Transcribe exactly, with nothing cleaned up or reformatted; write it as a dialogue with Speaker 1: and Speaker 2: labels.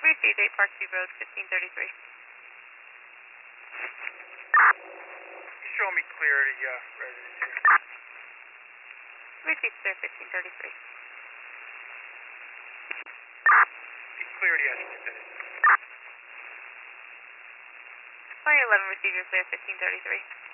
Speaker 1: Received eight Parkview Road, fifteen thirty-three.
Speaker 2: You show me clear to uh, residents here.
Speaker 1: Received sir, fifteen thirty-three.
Speaker 2: Clear to yes, Lieutenant.
Speaker 1: twenty eleven, received your sir, fifteen thirty-three.